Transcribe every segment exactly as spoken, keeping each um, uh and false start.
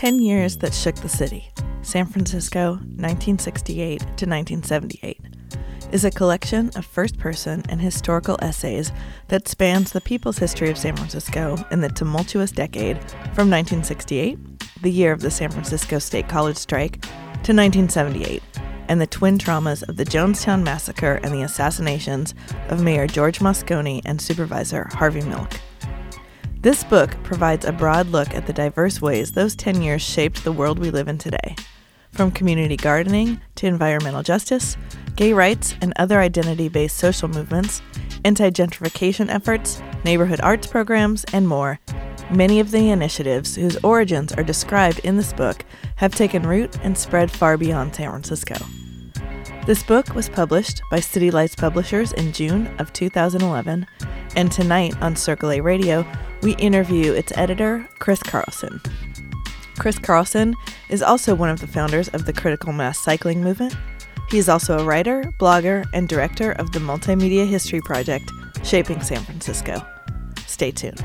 ten Years That Shook the City, San Francisco, nineteen sixty-eight to nineteen seventy-eight, is a collection of first-person and historical essays that spans the people's history of San Francisco in the tumultuous decade from nineteen sixty-eight, the year of the San Francisco State College strike, to nineteen seventy-eight, and the twin traumas of the Jonestown Massacre and the assassinations of Mayor George Moscone and Supervisor Harvey Milk. This book provides a broad look at the diverse ways those ten years shaped the world we live in today, from community gardening to environmental justice, gay rights and other identity-based social movements, anti-gentrification efforts, neighborhood arts programs, and more. Many of the initiatives whose origins are described in this book have taken root and spread far beyond San Francisco. This book was published by City Lights Publishers in June of two thousand eleven, and tonight on Circle A Radio, we interview its editor, Chris Carlson. Chris Carlson is also one of the founders of the Critical Mass Cycling movement. He is also a writer, blogger, and director of the multimedia history project, Shaping San Francisco. Stay tuned.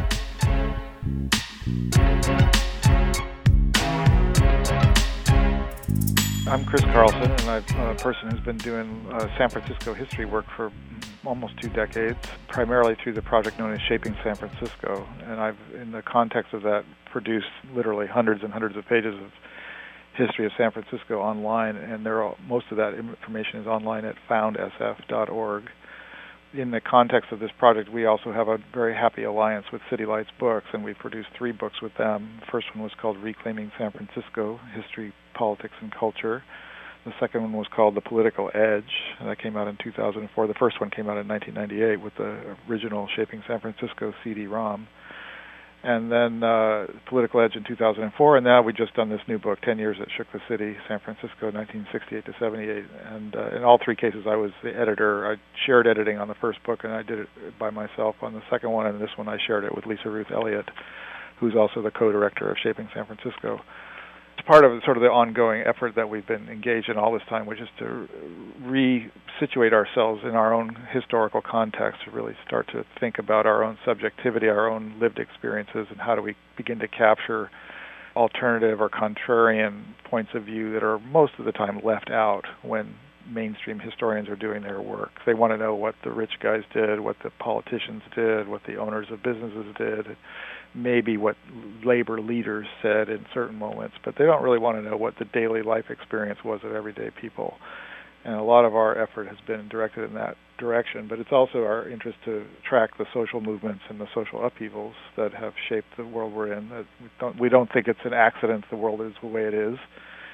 I'm Chris Carlson, and I'm a person who's been doing uh, San Francisco history work for almost two decades, primarily through the project known as Shaping San Francisco. And I've, in the context of that, produced literally hundreds and hundreds of pages of history of San Francisco online, and there are, most of that information is online at found s f dot org. In the context of this project, we also have a very happy alliance with City Lights Books, and we've produced three books with them. The first one was called Reclaiming San Francisco, History, Politics, and Culture. The second one was called The Political Edge, and that came out in two thousand four. The first one came out in nineteen ninety-eight with the original Shaping San Francisco C D ROM. And then uh, Political Edge in two thousand four, and now we've just done this new book, ten Years That Shook the City, San Francisco, nineteen sixty-eight to seventy-eight. And uh, in all three cases, I was the editor. I shared editing on the first book, and I did it by myself on the second one, and this one I shared it with Lisa Ruth Elliott, who's also the co-director of Shaping San Francisco. It's part of sort of the ongoing effort that we've been engaged in all this time, which is to re-situate ourselves in our own historical context, to really start to think about our own subjectivity, our own lived experiences, and how do we begin to capture alternative or contrarian points of view that are most of the time left out when mainstream historians are doing their work. They want to know what the rich guys did, what the politicians did, what the owners of businesses did, maybe what labor leaders said in certain moments, but they don't really want to know what the daily life experience was of everyday people. And a lot of our effort has been directed in that direction, but it's also our interest to track the social movements and the social upheavals that have shaped the world we're in. That we don't, we don't think it's an accident the world is the way it is.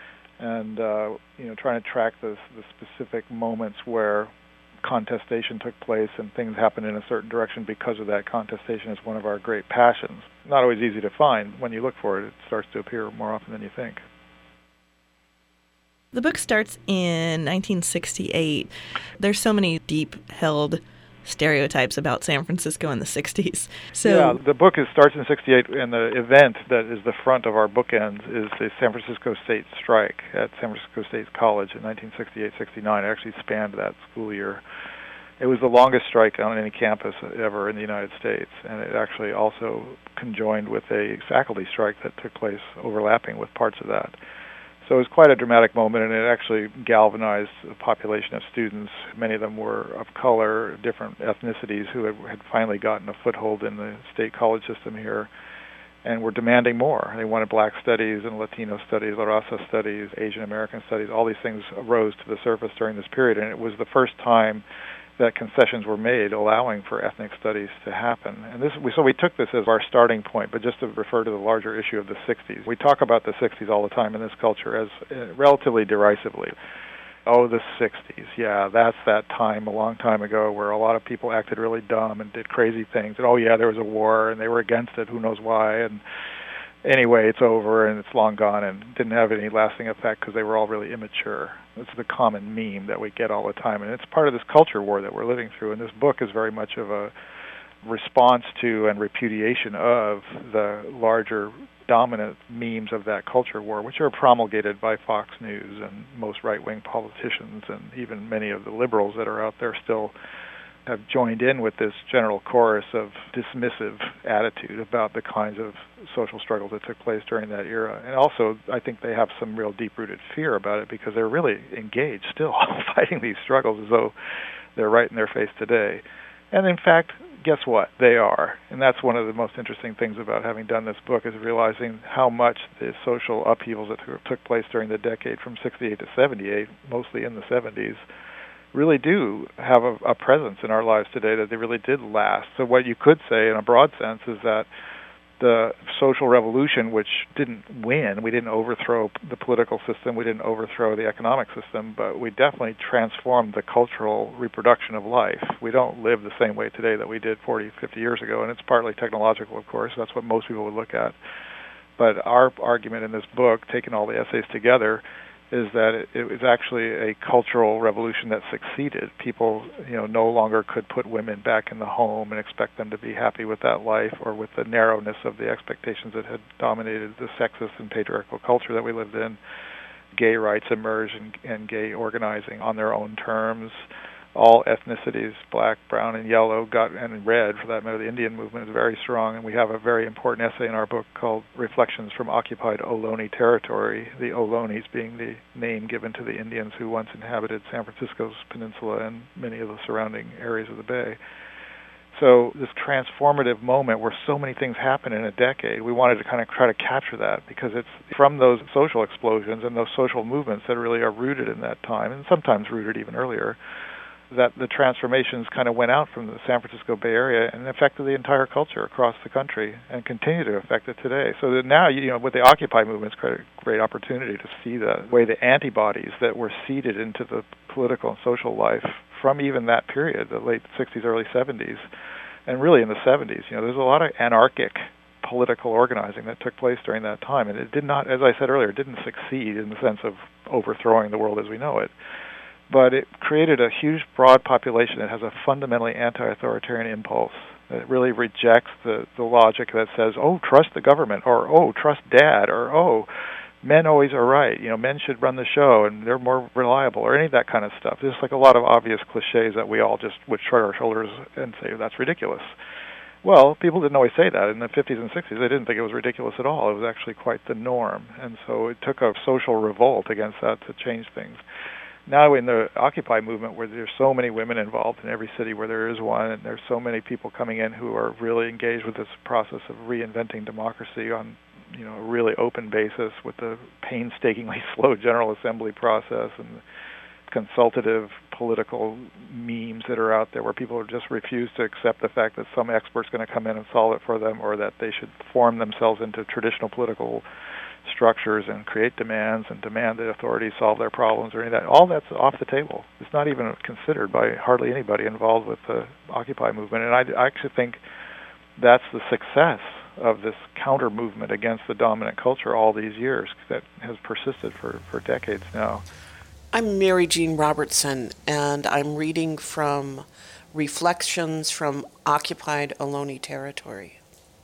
And uh, you know, trying to track the, the specific moments where contestation took place and things happened in a certain direction because of that contestation is one of our great passions. Not always easy to find. When you look for it, it starts to appear more often than you think. The book starts in nineteen sixty-eight. There's so many deep-held stereotypes about San Francisco in the sixties. So yeah, the book is, starts in sixty-eight, and the event that is the front of our bookends is the San Francisco State strike at San Francisco State College in nineteen sixty-eight sixty-nine. It actually spanned that school year. It was the longest strike on any campus ever in the United States, and it actually also conjoined with a faculty strike that took place overlapping with parts of that. So it was quite a dramatic moment, and it actually galvanized a population of students. Many of them were of color, different ethnicities, who had, had finally gotten a foothold in the state college system here and were demanding more. They wanted black studies and Latino studies, La Raza studies, Asian American studies. All these things arose to the surface during this period, and it was the first time that concessions were made allowing for ethnic studies to happen. And this, we, so we took this as our starting point, but just to refer to the larger issue of the sixties. We talk about the sixties all the time in this culture as uh, relatively derisively. Oh, the sixties, yeah, that's that time a long time ago where a lot of people acted really dumb and did crazy things. And oh, yeah, there was a war, and they were against it, who knows why, and anyway, it's over and it's long gone and didn't have any lasting effect because they were all really immature. It's the common meme that we get all the time, and it's part of this culture war that we're living through. And this book is very much of a response to and repudiation of the larger dominant memes of that culture war, which are promulgated by Fox News and most right-wing politicians and even many of the liberals that are out there still have joined in with this general chorus of dismissive attitude about the kinds of social struggles that took place during that era. And also, I think they have some real deep-rooted fear about it because they're really engaged still fighting these struggles as though they're right in their face today. And in fact, guess what? They are. And that's one of the most interesting things about having done this book, is realizing how much the social upheavals that took place during the decade from sixty-eight to seventy-eight, mostly in the seventies, really do have a, a presence in our lives today, that they really did last. So what you could say in a broad sense is that the social revolution, which didn't win, we didn't overthrow the political system, we didn't overthrow the economic system, but we definitely transformed the cultural reproduction of life. We don't live the same way today that we did forty, fifty years ago, and it's partly technological, of course. That's what most people would look at. But our argument in this book, taking all the essays together, is that it, it was actually a cultural revolution that succeeded. People, you know, no longer could put women back in the home and expect them to be happy with that life, or with the narrowness of the expectations that had dominated the sexist and patriarchal culture that we lived in. Gay rights emerged, and, and gay organizing on their own terms. All ethnicities, black, brown, and yellow, got and red, for that matter, the Indian movement is very strong, and we have a very important essay in our book called Reflections from Occupied Ohlone Territory, the Ohlones being the name given to the Indians who once inhabited San Francisco's peninsula and many of the surrounding areas of the bay. So this transformative moment where so many things happen in a decade, we wanted to kind of try to capture that, because it's from those social explosions and those social movements that really are rooted in that time, and sometimes rooted even earlier, that the transformations kind of went out from the San Francisco Bay Area and affected the entire culture across the country, and continue to affect it today. So that now, you know, with the Occupy movement, it's a great opportunity to see the way the antibodies that were seeded into the political and social life from even that period, the late sixties, early seventies, and really in the seventies. You know, there's a lot of anarchic political organizing that took place during that time, and it did not, as I said earlier, it didn't succeed in the sense of overthrowing the world as we know it. But it created a huge, broad population that has a fundamentally anti-authoritarian impulse. It really rejects the, the logic that says, oh, trust the government, or oh, trust dad, or oh, men always are right. You know, men should run the show, and they're more reliable, or any of that kind of stuff. There's like a lot of obvious cliches that we all just would shrug our shoulders and say, that's ridiculous. Well, people didn't always say that. In the fifties and sixties, they didn't think it was ridiculous at all. It was actually quite the norm. And so it took a social revolt against that to change things. Now in the Occupy movement, where there's so many women involved in every city where there is one, and there's so many people coming in who are really engaged with this process of reinventing democracy on, you know, a really open basis, with the painstakingly slow General Assembly process and consultative political memes that are out there where people just refuse to accept the fact that some expert's going to come in and solve it for them, or that they should form themselves into traditional political structures and create demands and demand that authorities solve their problems, or any of that. All that's off the table. It's not even considered by hardly anybody involved with the Occupy movement. And I, I actually think that's the success of this counter movement against the dominant culture all these years, that has persisted for, for decades now. I'm Mary Jean Robertson, and I'm reading from Reflections from Occupied Ohlone Territory.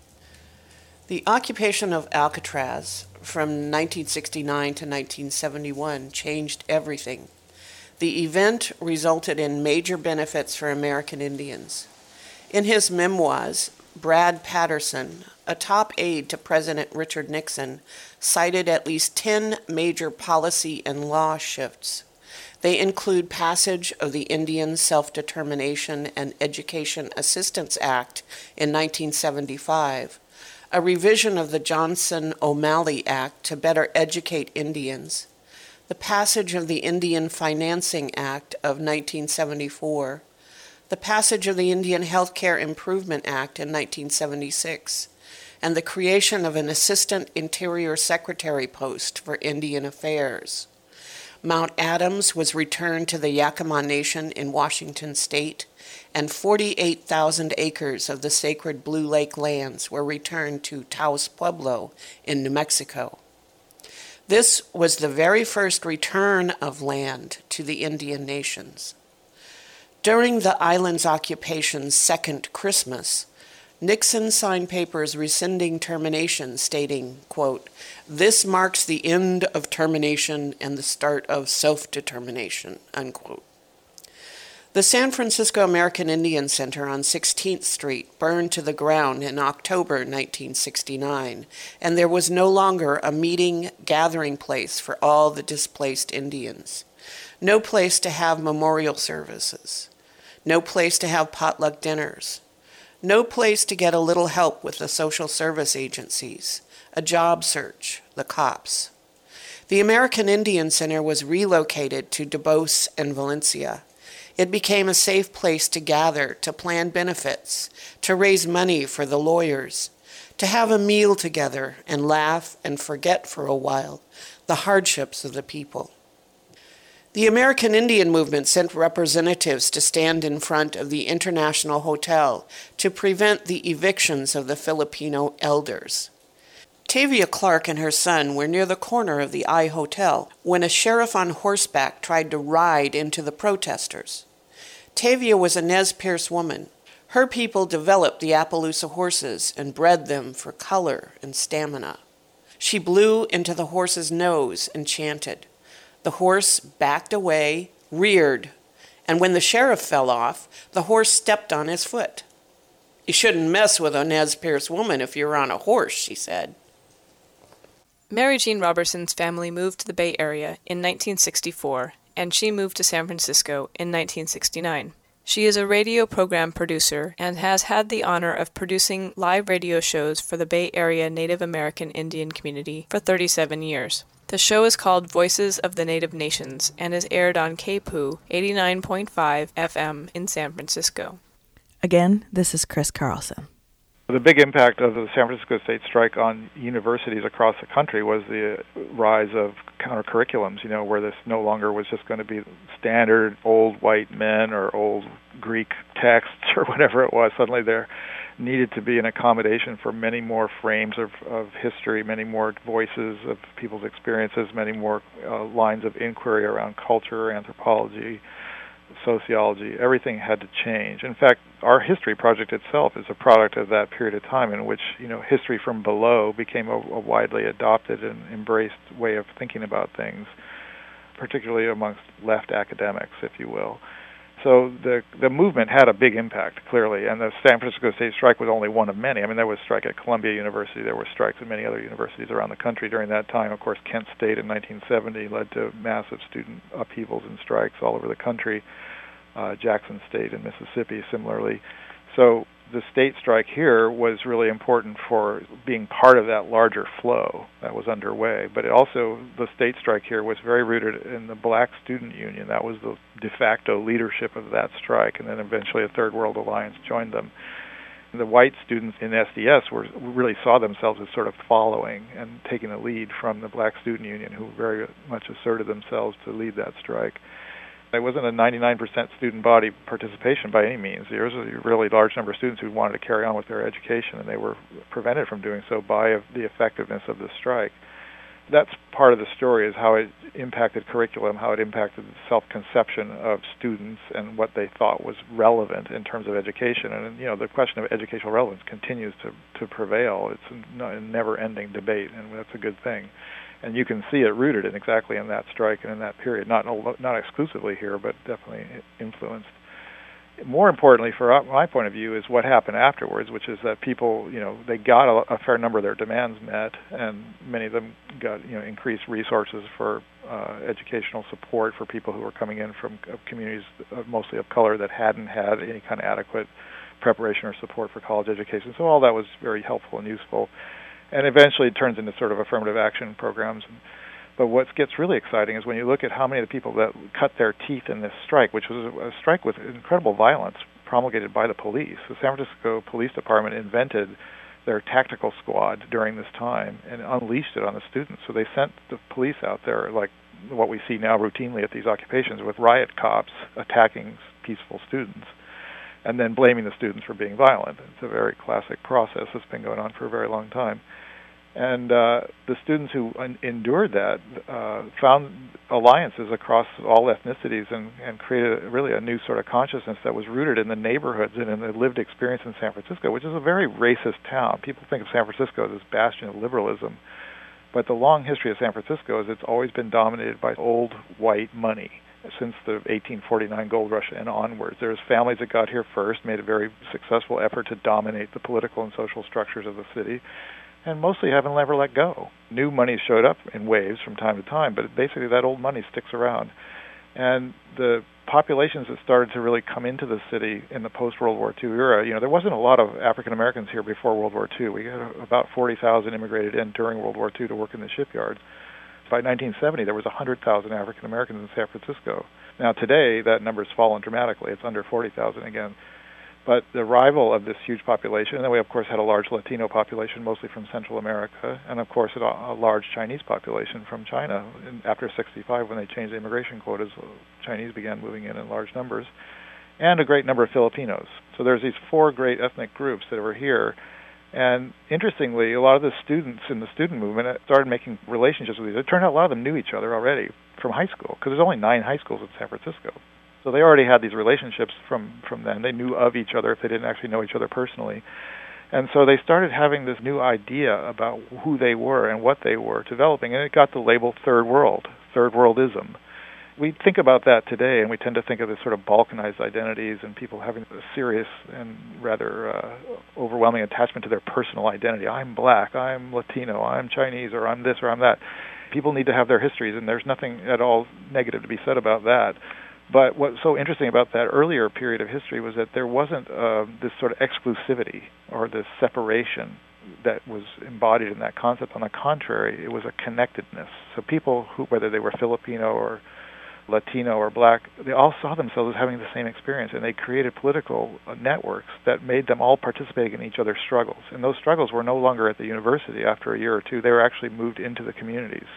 The occupation of Alcatraz from nineteen sixty-nine to nineteen seventy-one changed everything. The event resulted in major benefits for American Indians. In his memoirs, Brad Patterson, a top aide to President Richard Nixon, cited at least ten major policy and law shifts. They include passage of the Indian Self-Determination and Education Assistance Act in nineteen seventy-five, a revision of the Johnson-O'Malley Act to better educate Indians, the passage of the Indian Financing Act of nineteen seventy-four, the passage of the Indian Healthcare Improvement Act in nineteen seventy-six, and the creation of an Assistant Interior Secretary post for Indian Affairs. Mount Adams was returned to the Yakama Nation in Washington state, and forty-eight thousand acres of the sacred Blue Lake lands were returned to Taos Pueblo in New Mexico. This was the very first return of land to the Indian nations. During the island's occupation's second Christmas, Nixon signed papers rescinding termination, stating, quote, "This marks the end of termination and the start of self-determination," unquote. The San Francisco American Indian Center on sixteenth Street burned to the ground in October nineteen sixty-nine, and there was no longer a meeting, gathering place for all the displaced Indians. No place to have memorial services. No place to have potluck dinners. No place to get a little help with the social service agencies, a job search, the cops. The American Indian Center was relocated to Duboce and Valencia. It became a safe place to gather, to plan benefits, to raise money for the lawyers, to have a meal together and laugh and forget for a while the hardships of the people. The American Indian movement sent representatives to stand in front of the International Hotel to prevent the evictions of the Filipino elders. Tavia Clark and her son were near the corner of the I Hotel when a sheriff on horseback tried to ride into the protesters. Tavia was a Nez Perce woman. Her people developed the Appaloosa horses and bred them for color and stamina. She blew into the horse's nose and chanted. The horse backed away, reared, and when the sheriff fell off, the horse stepped on his foot. "You shouldn't mess with a Nez Perce woman if you're on a horse," she said. Mary Jean Robertson's family moved to the Bay Area in nineteen sixty-four, and she moved to San Francisco in nineteen sixty-nine. She is a radio program producer and has had the honor of producing live radio shows for the Bay Area Native American Indian community for thirty-seven years. The show is called Voices of the Native Nations and is aired on K P O O eighty-nine point five F M in San Francisco. Again, this is Chris Carlson. The big impact of the San Francisco State strike on universities across the country was the rise of counter-curriculums, you know, where this no longer was just going to be standard old white men or old Greek texts or whatever it was. Suddenly there needed to be an accommodation for many more frames of, of history, many more voices of people's experiences, many more uh, lines of inquiry around culture, anthropology, sociology. Everything had to change. In fact, our history project itself is a product of that period of time in which, you know, history from below became a, a widely adopted and embraced way of thinking about things, particularly amongst left academics, if you will. So the the movement had a big impact, clearly, and the San Francisco State strike was only one of many. I mean, there was a strike at Columbia University, there were strikes at many other universities around the country during that time. Of course, Kent State in nineteen seventy led to massive student upheavals and strikes all over the country. Uh, Jackson State in Mississippi, similarly. So the state strike here was really important for being part of that larger flow that was underway. But it also, the state strike here was very rooted in the Black Student Union. That was the de facto leadership of that strike, and then eventually a Third World Alliance joined them. The white students in S D S were really saw themselves as sort of following and taking the lead from the Black Student Union, who very much asserted themselves to lead that strike. It wasn't a ninety-nine percent student body participation by any means. There was a really large number of students who wanted to carry on with their education, and they were prevented from doing so by the effectiveness of the strike. That's part of the story, is how it impacted curriculum, how it impacted the self-conception of students and what they thought was relevant in terms of education. And, you know, the question of educational relevance continues to, to prevail. It's a never-ending debate, and that's a good thing. And you can see it rooted in exactly in that strike and in that period, not not exclusively here, but definitely influenced. More importantly, from my point of view, is what happened afterwards, which is that people, you know, they got a, a fair number of their demands met, and many of them got, you know, increased resources for uh, educational support for people who were coming in from uh, communities uh, mostly of color that hadn't had any kind of adequate preparation or support for college education. So all that was very helpful and useful. And eventually it turns into sort of affirmative action programs. But what gets really exciting is when you look at how many of the people that cut their teeth in this strike, which was a strike with incredible violence promulgated by the police. The San Francisco Police Department invented their tactical squad during this time and unleashed it on the students. So they sent the police out there, like what we see now routinely at these occupations, with riot cops attacking peaceful students and then blaming the students for being violent. It's a very classic process that's been going on for a very long time. And uh, the students who un- endured that uh, found alliances across all ethnicities and, and created a, really a new sort of consciousness that was rooted in the neighborhoods and in the lived experience in San Francisco, which is a very racist town. People think of San Francisco as this bastion of liberalism. But the long history of San Francisco is it's always been dominated by old white money. since the eighteen forty-nine gold rush and onwards. There's families that got here first, made a very successful effort to dominate the political and social structures of the city, and mostly haven't ever let go. New money showed up in waves from time to time, but basically that old money sticks around. And the populations that started to really come into the city in the post-World War Two era, you know, there wasn't a lot of African Americans here before World War Two. We had about forty thousand immigrated in during World War Two to work in the shipyards. By nineteen seventy, there was one hundred thousand African Americans in San Francisco. Now today, that number's fallen dramatically. It's under forty thousand again. But the arrival of this huge population, and then we of course had a large Latino population, mostly from Central America, and of course a large Chinese population from China. And after sixty-five, when they changed the immigration quotas, Chinese began moving in in large numbers, and a great number of Filipinos. So there's these four great ethnic groups that were here. And interestingly, a lot of the students in the student movement started making relationships with each other. It turned out a lot of them knew each other already from high school, because there's only nine high schools in San Francisco. So they already had these relationships from, from then. They knew of each other if they didn't actually know each other personally. And so they started having this new idea about who they were and what they were developing, and it got the label Third World, Third Worldism. We think about that today, and we tend to think of this sort of balkanized identities and people having a serious and rather uh, overwhelming attachment to their personal identity. I'm black, I'm Latino, I'm Chinese, or I'm this or I'm that. People need to have their histories, and there's nothing at all negative to be said about that. But what's so interesting about that earlier period of history was that there wasn't uh, this sort of exclusivity or this separation that was embodied in that concept. On the contrary, it was a connectedness. So people who, whether they were Filipino or Latino or black, they all saw themselves as having the same experience, and they created political networks that made them all participating in each other's struggles. And those struggles were no longer at the university after a year or two. They were actually moved into the communities.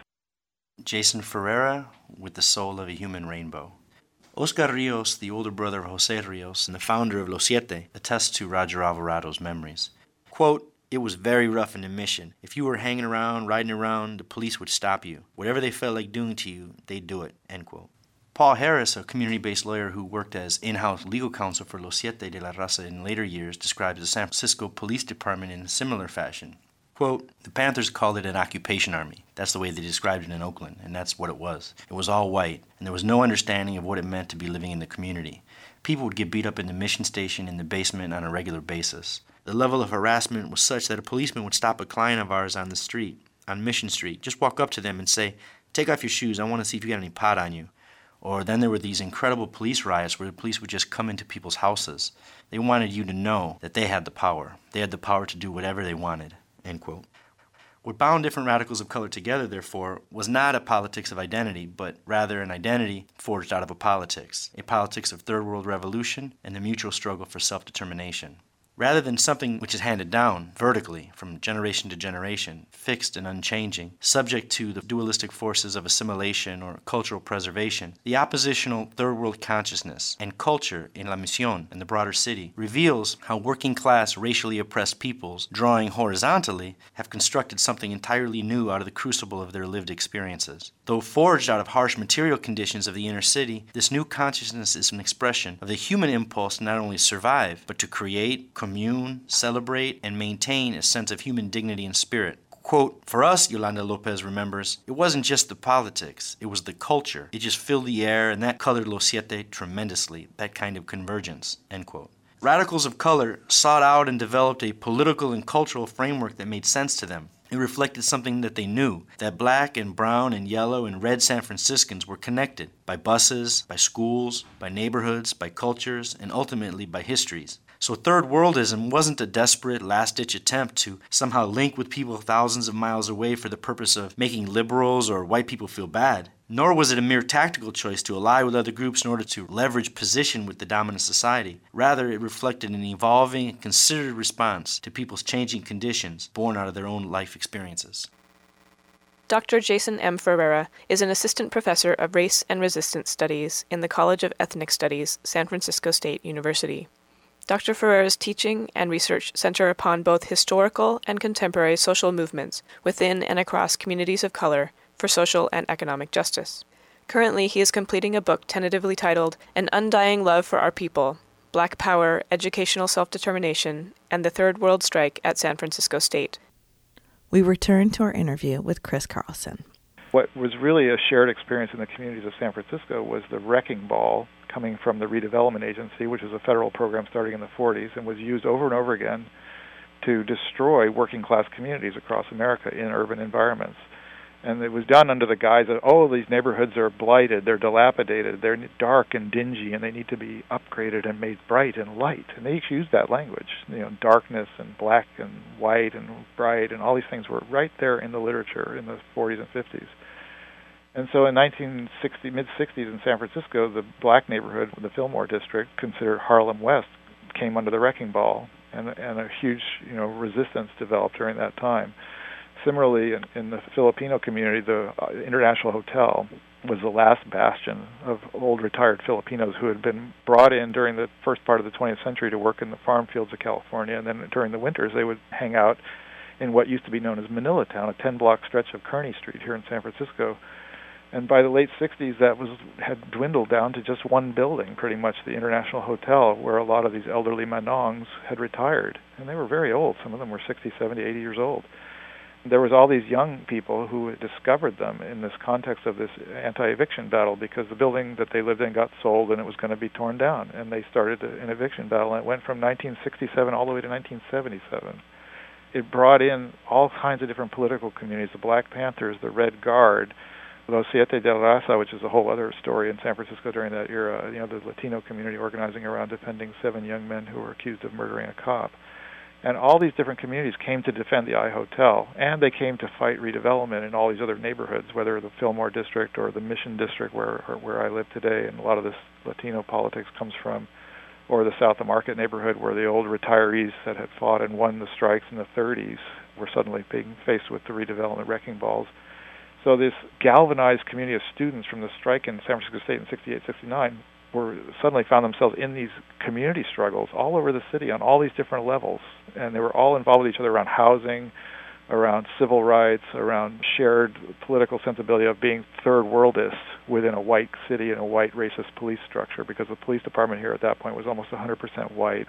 Jason Ferreira with The Soul of a Human Rainbow. Oscar Rios, the older brother of Jose Rios and the founder of Los Siete, attests to Roger Alvarado's memories. Quote, "It was very rough in the mission. If you were hanging around, riding around, the police would stop you. Whatever they felt like doing to you, they'd do it." End quote. Paul Harris, a community-based lawyer who worked as in-house legal counsel for Los Siete de la Raza in later years, describes the San Francisco Police Department in a similar fashion. Quote, "The Panthers called it an occupation army. That's the way they described it in Oakland, and that's what it was. It was all white, and there was no understanding of what it meant to be living in the community. People would get beat up in the mission station in the basement on a regular basis. The level of harassment was such that a policeman would stop a client of ours on the street, on Mission Street, just walk up to them and say, 'Take off your shoes, I want to see if you got any pot on you.' Or then there were these incredible police riots where the police would just come into people's houses. They wanted you to know that they had the power. They had the power to do whatever they wanted." End quote. What bound different radicals of color together, therefore, was not a politics of identity, but rather an identity forged out of a politics, a politics of third world revolution and the mutual struggle for self-determination. Rather than something which is handed down vertically from generation to generation, fixed and unchanging, subject to the dualistic forces of assimilation or cultural preservation, the oppositional third world consciousness and culture in La Misión and the broader city reveals how working class racially oppressed peoples, drawing horizontally, have constructed something entirely new out of the crucible of their lived experiences. Though forged out of harsh material conditions of the inner city, this new consciousness is an expression of the human impulse to not only survive, but to create, commune, celebrate, and maintain a sense of human dignity and spirit. Quote, "For us," Yolanda Lopez remembers, "it wasn't just the politics, it was the culture. It just filled the air, and that colored Los Siete tremendously, that kind of convergence." End quote. Radicals of color sought out and developed a political and cultural framework that made sense to them. It reflected something that they knew, that black and brown and yellow and red San Franciscans were connected by buses, by schools, by neighborhoods, by cultures, and ultimately by histories. So third worldism wasn't a desperate, last-ditch attempt to somehow link with people thousands of miles away for the purpose of making liberals or white people feel bad. Nor was it a mere tactical choice to ally with other groups in order to leverage position with the dominant society. Rather, it reflected an evolving and considered response to people's changing conditions born out of their own life experiences. Doctor Jason M. Ferreira is an assistant professor of race and resistance studies in the College of Ethnic Studies, San Francisco State University. Doctor Ferreira's teaching and research center upon both historical and contemporary social movements within and across communities of color for social and economic justice. Currently, he is completing a book tentatively titled An Undying Love for Our People, Black Power, Educational Self-Determination, and the Third World Strike at San Francisco State. We return to our interview with Chris Carlson. What was really a shared experience in the communities of San Francisco was the wrecking ball coming from the Redevelopment Agency, which is a federal program starting in the forties and was used over and over again to destroy working-class communities across America in urban environments. And it was done under the guise of, oh, these neighborhoods are blighted, they're dilapidated, they're dark and dingy, and they need to be upgraded and made bright and light. And they used that language, you know, darkness and black and white and bright, and all these things were right there in the literature in the forties and fifties. And so in nineteen sixty, mid-sixties in San Francisco, the black neighborhood, the Fillmore district, considered Harlem West, came under the wrecking ball, and, and a huge, you know, resistance developed during that time. Similarly, in, in the Filipino community, the uh, International Hotel was the last bastion of old retired Filipinos who had been brought in during the first part of the twentieth century to work in the farm fields of California, and then during the winters they would hang out in what used to be known as Manila Town, a ten-block stretch of Kearny Street here in San Francisco. And by the late sixties, that was had dwindled down to just one building, pretty much, the International Hotel, where a lot of these elderly Manongs had retired. And they were very old. Some of them were sixty, seventy, eighty years old. There was all these young people who discovered them in this context of this anti-eviction battle, because the building that they lived in got sold and it was going to be torn down. And they started an eviction battle, and it went from nineteen sixty-seven all the way to nineteen seventy-seven. It brought in all kinds of different political communities, the Black Panthers, the Red Guard, Los Siete de la Raza, which is a whole other story in San Francisco during that era, you know, the Latino community organizing around defending seven young men who were accused of murdering a cop. And all these different communities came to defend the I Hotel, and they came to fight redevelopment in all these other neighborhoods, whether the Fillmore District or the Mission District, where or where I live today, and a lot of this Latino politics comes from, or the South of Market neighborhood, where the old retirees that had fought and won the strikes in the thirties were suddenly being faced with the redevelopment wrecking balls. So this galvanized community of students from the strike in San Francisco State in sixty-eight, sixty-nine were suddenly found themselves in these community struggles all over the city on all these different levels. And they were all involved with each other around housing, around civil rights, around shared political sensibility of being third worldist within a white city and a white racist police structure, because the police department here at that point was almost one hundred percent white.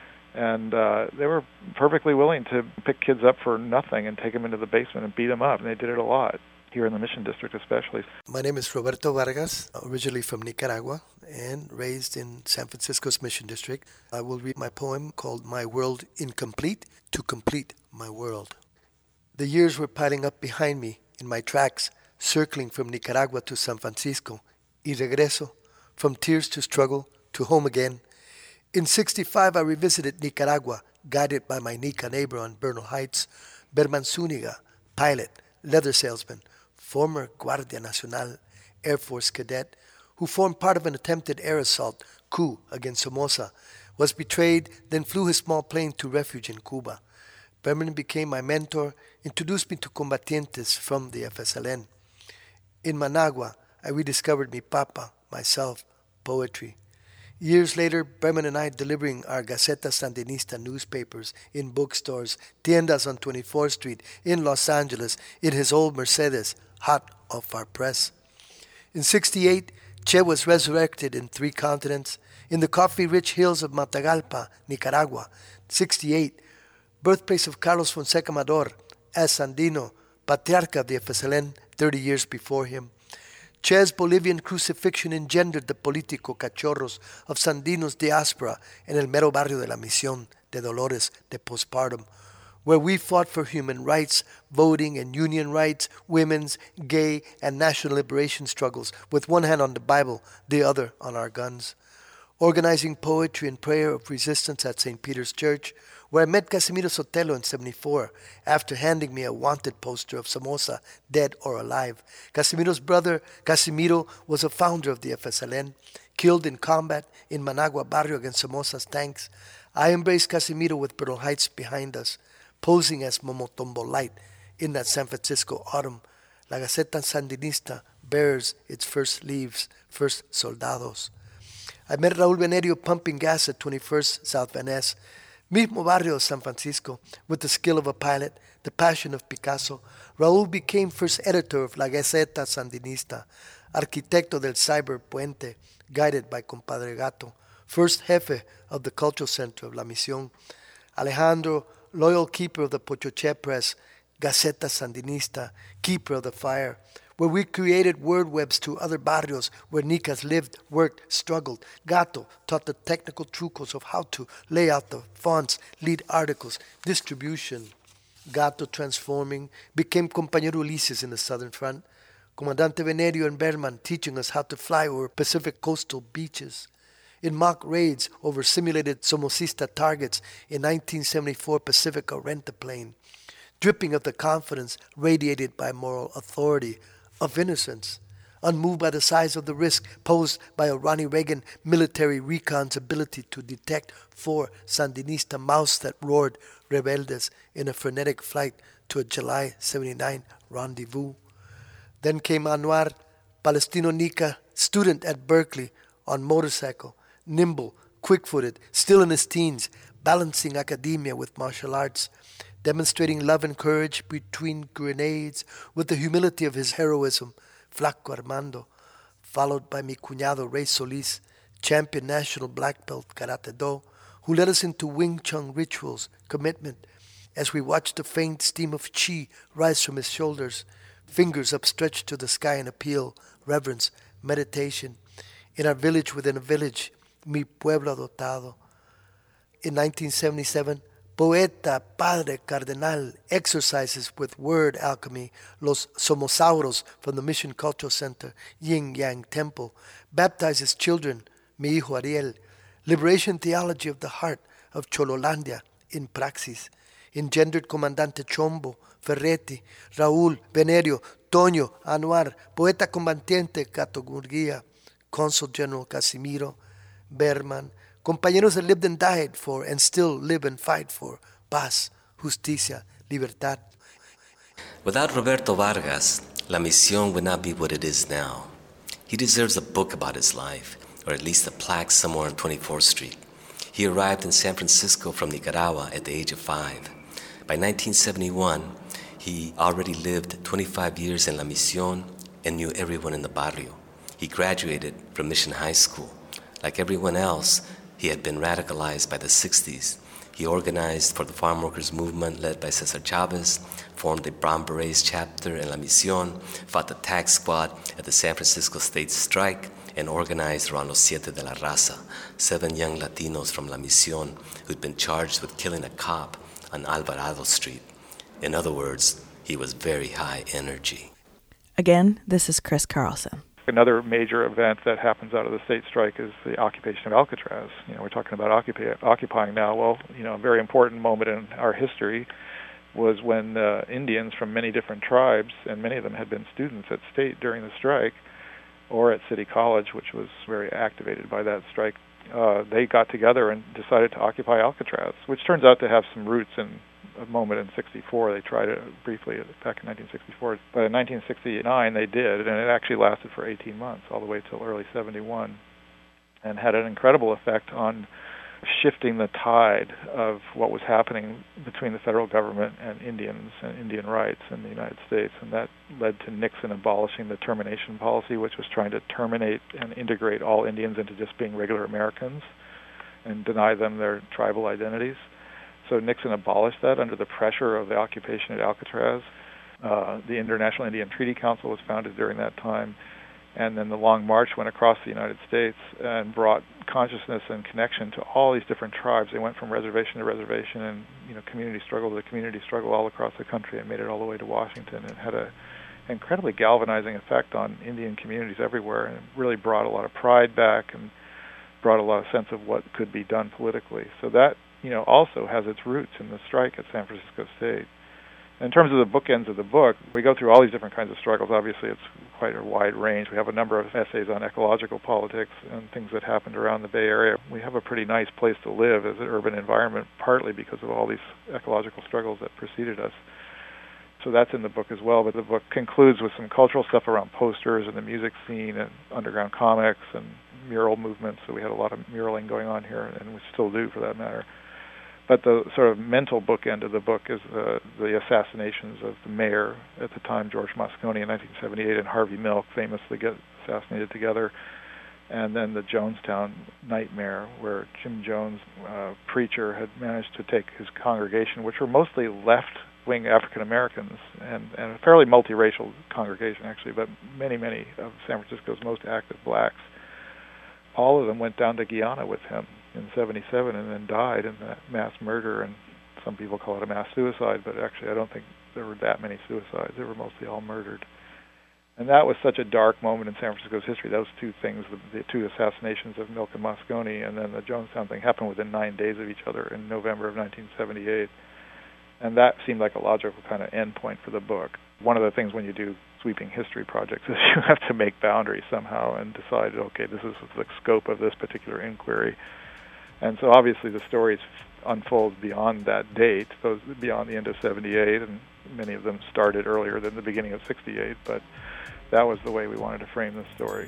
And uh, they were perfectly willing to pick kids up for nothing and take them into the basement and beat them up, and they did it a lot, here in the Mission District especially. My name is Roberto Vargas, originally from Nicaragua and raised in San Francisco's Mission District. I will read my poem called My World Incomplete to Complete My World. The years were piling up behind me in my tracks, circling from Nicaragua to San Francisco, y regreso, from tears to struggle, to home again. In sixty-five, I revisited Nicaragua, guided by my Nica neighbor on Bernal Heights, Berman Zuniga, pilot, leather salesman, former Guardia Nacional Air Force cadet, who formed part of an attempted air assault coup against Somoza, was betrayed, then flew his small plane to refuge in Cuba. Berman became my mentor, introduced me to combatientes from the F S L N. In Managua, I rediscovered mi papa, myself, poetry. Years later, Berman and I delivering our Gaceta Sandinista newspapers in bookstores, tiendas on twenty-fourth Street, in Los Angeles, in his old Mercedes, hot off our press. In sixty-eight, Che was resurrected in three continents, in the coffee-rich hills of Matagalpa, Nicaragua. sixty-eight, birthplace of Carlos Fonseca Amador, as Sandino, patriarca of the F S L N, thirty years before him. Che's Bolivian crucifixion engendered the politico cachorros of Sandino's diaspora in el mero barrio de la Misión de Dolores de Postpartum, where we fought for human rights, voting and union rights, women's, gay, and national liberation struggles, with one hand on the Bible, the other on our guns. Organizing poetry and prayer of resistance at Saint Peter's Church, where I met Casimiro Sotelo in seventy-four, after handing me a wanted poster of Somoza, dead or alive. Casimiro's brother, Casimiro, was a founder of the F S L N, killed in combat in Managua Barrio against Somoza's tanks. I embraced Casimiro with Bernal Heights behind us, posing as Momotombo Light in that San Francisco autumn. La Gaceta Sandinista bears its first leaves, first soldados. I met Raúl Venerio pumping gas at twenty-first South Van Ness, mismo barrio of San Francisco, with the skill of a pilot, the passion of Picasso. Raúl became first editor of La Gaceta Sandinista, arquitecto del Cyber Puente, guided by Compadre Gato, first jefe of the Cultural Center of La Misión. Alejandro, loyal keeper of the Pochoche Press, Gaceta Sandinista, keeper of the fire, where we created word webs to other barrios where Nicas lived, worked, struggled. Gato taught the technical trucos of how to lay out the fonts, lead articles, distribution. Gato, transforming, became Compañero Ulises in the Southern Front. Comandante Venerio and Berman teaching us how to fly over Pacific coastal beaches. In mock raids over simulated Somocista targets in nineteen seventy-four Pacifica Rent-A-Plane, dripping of the confidence radiated by moral authority, of innocence, unmoved by the size of the risk posed by a Ronnie Reagan military recon's ability to detect four Sandinista mouths that roared rebeldes in a frenetic flight to a July seventy-nine rendezvous. Then came Anwar, Palestino Nica, student at Berkeley, on motorcycle, nimble, quick-footed, still in his teens, balancing academia with martial arts, demonstrating love and courage between grenades with the humility of his heroism, Flaco Armando, followed by mi cuñado Ray Solis, champion national black belt Karate Do, who led us into Wing Chun rituals, commitment, as we watched the faint steam of chi rise from his shoulders, fingers upstretched to the sky in appeal, reverence, meditation. In our village within a village, mi pueblo adoptado. In nineteen seventy-seven, Poeta Padre Cardenal exercises with word alchemy Los Somosauros from the Mission Cultural Center, Yin Yang Temple, baptizes children, mi hijo Ariel, liberation theology of the heart of Chololandia in praxis, engendered Comandante Chombo, Ferretti, Raúl, Venerio, Toño, Anuar, Poeta Combatiente Cato Gurguía, Consul General Casimiro, Berman, compañeros that lived and died for and still live and fight for paz, justicia, libertad. Without Roberto Vargas, La Misión would not be what it is now. He deserves a book about his life, or at least a plaque somewhere on twenty-fourth Street. He arrived in San Francisco from Nicaragua at the age of five. By nineteen seventy-one, he already lived twenty-five years in La Misión and knew everyone in the barrio. He graduated from Mission High School. Like everyone else, he had been radicalized by the sixties. He organized for the farm workers movement led by Cesar Chavez, formed the Brown Berets chapter in La Misión, fought the tax squad at the San Francisco State Strike, and organized around Los Siete de la Raza, seven young Latinos from La Misión who'd been charged with killing a cop on Alvarado Street. In other words, he was very high energy. Again, this is Chris Carlson. Another major event that happens out of the state strike is the occupation of Alcatraz. You know, we're talking about occupi- occupying now. Well, you know, a very important moment in our history was when uh, Indians from many different tribes, and many of them had been students at State during the strike, or at City College, which was very activated by that strike, uh, they got together and decided to occupy Alcatraz, which turns out to have some roots in a moment in sixty-four. They tried it briefly back in nineteen sixty-four, but in nineteen sixty-nine they did, and it actually lasted for eighteen months, all the way till early seventy-one, and had an incredible effect on shifting the tide of what was happening between the federal government and Indians and Indian rights in the United States, and that led to Nixon abolishing the termination policy, which was trying to terminate and integrate all Indians into just being regular Americans and deny them their tribal identities. So Nixon abolished that under the pressure of the occupation at Alcatraz. Uh, the International Indian Treaty Council was founded during that time, and then the Long March went across the United States and brought consciousness and connection to all these different tribes. They went from reservation to reservation and, you know, community struggle to community struggle all across the country and made it all the way to Washington. It had an incredibly galvanizing effect on Indian communities everywhere, and it really brought a lot of pride back and brought a lot of sense of what could be done politically. So that, you know, also has its roots in the strike at San Francisco State. In terms of the bookends of the book, we go through all these different kinds of struggles. Obviously, it's quite a wide range. We have a number of essays on ecological politics and things that happened around the Bay Area. We have a pretty nice place to live as an urban environment, partly because of all these ecological struggles that preceded us. So that's in the book as well. But the book concludes with some cultural stuff around posters and the music scene and underground comics and mural movements. So we had a lot of muraling going on here, and we still do for that matter. But the sort of mental bookend of the book is the, the assassinations of the mayor at the time, George Moscone, in nineteen seventy-eight, and Harvey Milk famously get assassinated together. And then the Jonestown nightmare, where Jim Jones, uh, preacher, had managed to take his congregation, which were mostly left left-wing African Americans and, and a fairly multiracial congregation, actually, but many, many of San Francisco's most active blacks. All of them went down to Guyana with him in seventy-seven and then died in that mass murder, and some people call it a mass suicide, but actually I don't think there were that many suicides. They were mostly all murdered. And that was such a dark moment in San Francisco's history. Those two things, the, the two assassinations of Milk and Moscone and then the Jonestown thing, happened within nine days of each other in November of nineteen seventy-eight. And that seemed like a logical kind of end point for the book. One of the things when you do sweeping history projects is you have to make boundaries somehow and decide, okay, this is the scope of this particular inquiry. And so obviously the stories unfold beyond that date, those beyond the end of seventy-eight, and many of them started earlier than the beginning of sixty-eight, but that was the way we wanted to frame the stories.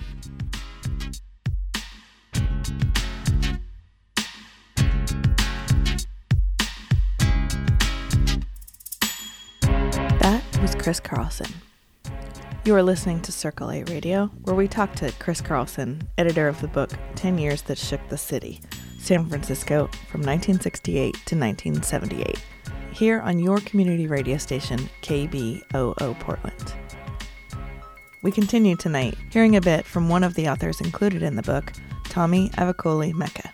That was Chris Carlson. You are listening to Circle A Radio, where we talk to Chris Carlson, editor of the book ten years That Shook the City, San Francisco from nineteen sixty-eight to nineteen seventy-eight, here on your community radio station, K B O O Portland. We continue tonight hearing a bit from one of the authors included in the book, Tommy Avicoli Mecca.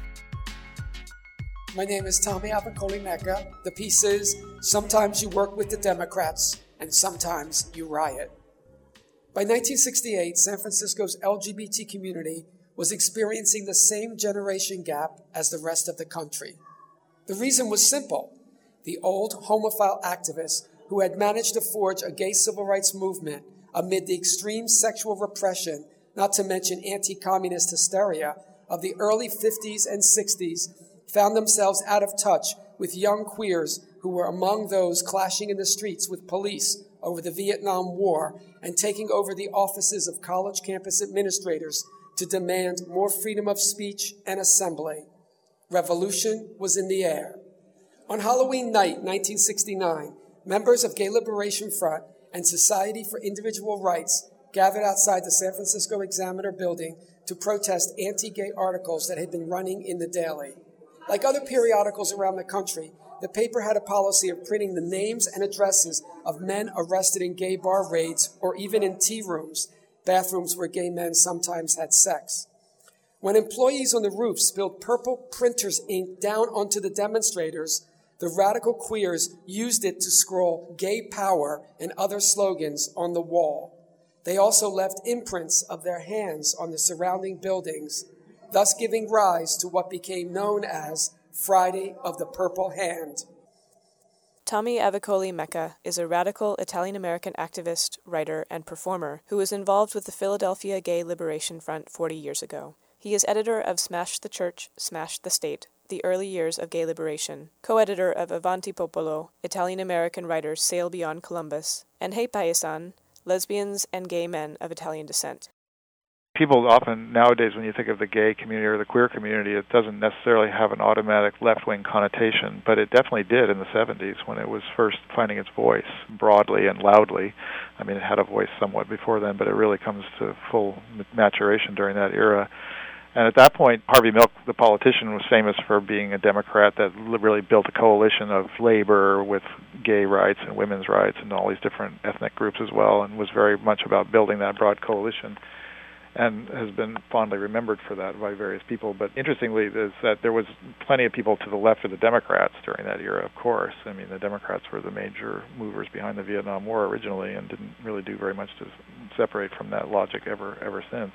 My name is Tommy Avicoli Mecca. The piece is, sometimes you work with the Democrats and sometimes you riot. By nineteen sixty-eight, San Francisco's L G B T community was experiencing the same generation gap as the rest of the country. The reason was simple. The old homophile activists who had managed to forge a gay civil rights movement amid the extreme sexual repression, not to mention anti-communist hysteria, of the early fifties and sixties, found themselves out of touch with young queers who were among those clashing in the streets with police over the Vietnam War and taking over the offices of college campus administrators to demand more freedom of speech and assembly. Revolution was in the air. On Halloween night, nineteen sixty-nine, members of Gay Liberation Front and Society for Individual Rights gathered outside the San Francisco Examiner building to protest anti-gay articles that had been running in the Daily. Like other periodicals around the country, the paper had a policy of printing the names and addresses of men arrested in gay bar raids or even in tea rooms, bathrooms where gay men sometimes had sex. When employees on the roof spilled purple printer's ink down onto the demonstrators, the radical queers used it to scroll gay power and other slogans on the wall. They also left imprints of their hands on the surrounding buildings, thus giving rise to what became known as Friday of the Purple Hand. Tommy Avicoli Mecca is a radical Italian-American activist, writer, and performer who was involved with the Philadelphia Gay Liberation Front forty years ago. He is editor of Smash the Church, Smash the State, The Early Years of Gay Liberation, co-editor of Avanti Popolo, Italian-American writers Sail Beyond Columbus, and Hey Paesan, Lesbians and Gay Men of Italian Descent. People often, nowadays, when you think of the gay community or the queer community, it doesn't necessarily have an automatic left-wing connotation, but it definitely did in the seventies when it was first finding its voice broadly and loudly. I mean, it had a voice somewhat before then, but it really comes to full maturation during that era. And at that point, Harvey Milk, the politician, was famous for being a Democrat that really built a coalition of labor with gay rights and women's rights and all these different ethnic groups as well, and was very much about building that broad coalition, and has been fondly remembered for that by various people. But interestingly is that there was plenty of people to the left of the Democrats during that era, of course. I mean, the Democrats were the major movers behind the Vietnam War originally and didn't really do very much to separate from that logic ever ever since.